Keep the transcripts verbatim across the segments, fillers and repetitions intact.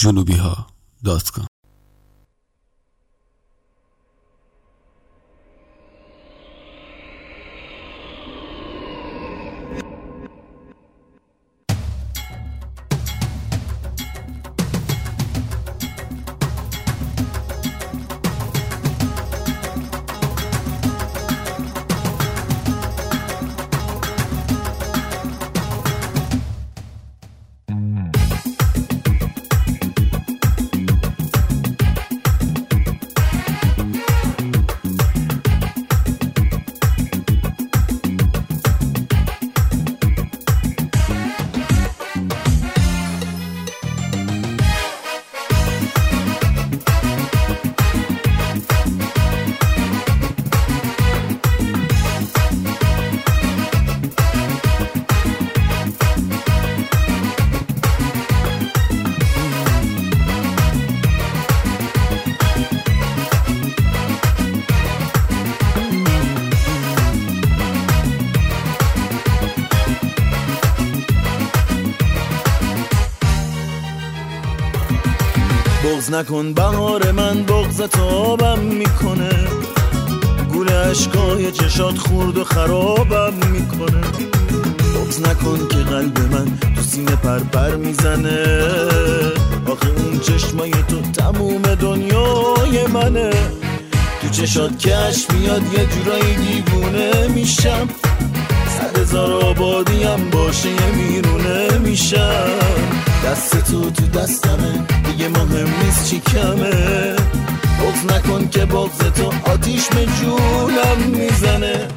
جنوبی ها دات کام. بغض نکن بهار من، بغض تابم میکنه، گول عشقای چشات خورد و خرابم میکنه. بغض نکن که قلب من تو سینه پر پر میزنه، آخه اون چشمای تو تموم دنیای منه. تو چشات کش میاد یه جورایی دیوونه میشم، صد هزار آبادیم باشه یه میرونه میشم. دست تو تو دستمه، دیگه مهم نیست چی کمه. بغض نکن که بغض تو آتیش به جونم میزنه.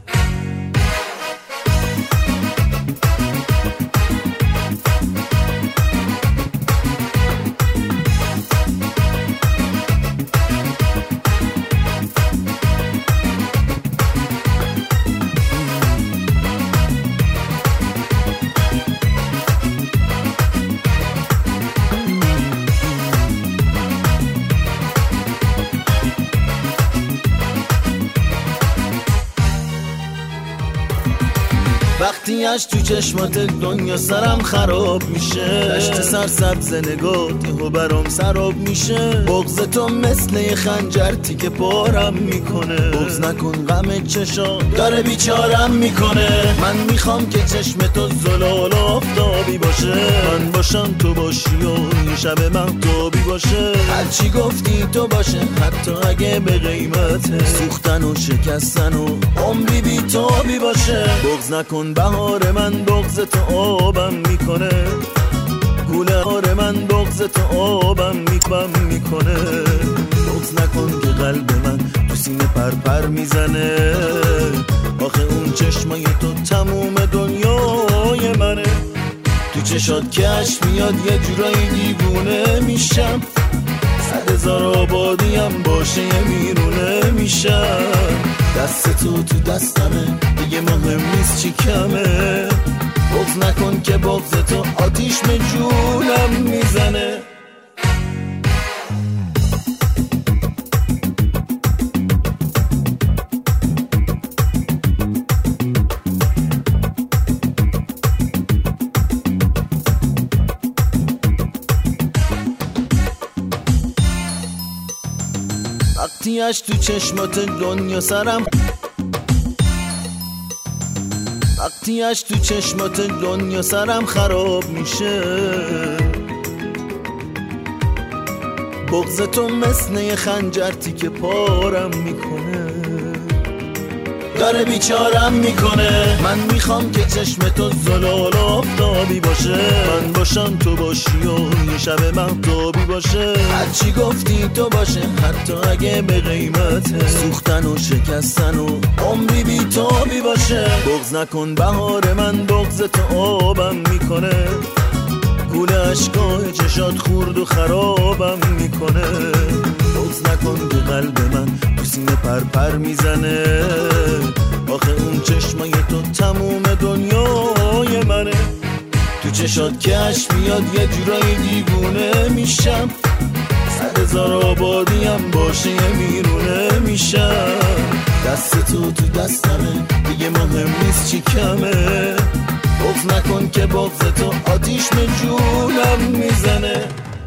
وقتی اش تو چشمات دنیا سرم خراب میشه، دشت سرسبز نگات یهو برام سراب میشه. بغض تو مثل یه خنجر تیکه پارم میکنه، بغض نکن غم چشا داره بیچارم میکنه. من میخوام که چشم تو زلال آفتابی باشه، من باشم تو باشی و این شب مهتابی باشه. هرچی گفتی تو باشه حتی اگه به قیمت سوختن و شکستن و عمری بی تابی باشه. بغض نکن بهار من، بغض تو آبم میکنه، گوله هار من بغض تو آبم میکبم میکنه. بغض نکن که قلب من تو سینه پر پر میزنه، آخه اون چشمای تو تموم دنیای منه. تو چشات کش میاد یه جورایی دیوونه میشم، صد هزار آبادیم باشه یه میرونه میشم. دست تو تو دستمه، دیگه مهم نیست چی کمه. بغض نکن که بغض تو آتیش به جونم میزنه. وقتی اش تو چشمات دنیا سرم وقتی اش تو چشمات دنیا سرم خراب میشه، بغض تو مثل یه خنجر تیکه پارم میکنه، داره بیچارم میکنه. من میخوام که چشم تو زلال آفتابی باشه، من باشم تو باشی و یه شب مهتابی باشه. هرچی گفتی تو باشه حتی اگه به قیمت سوختن و شکستن و عمری بی تابی باشه. بغض نکن بهار من، بغض تو آبم میکنه، گول عشقای چشات خورد و خرابم میکنه. بغض نکن که قلب من تو سینه پر پر میزنه، آخه اون چشمای تو تموم دنیای منه. تو چشات کش میاد یه جورایی دیوونه میشم، صد هزار آبادیم باشه یه میرونه میشم. دست تو تو دستمه، دیگه مهم نیست چی کمه. بغض نکن که بغض تو آتیش به جونم میزنه.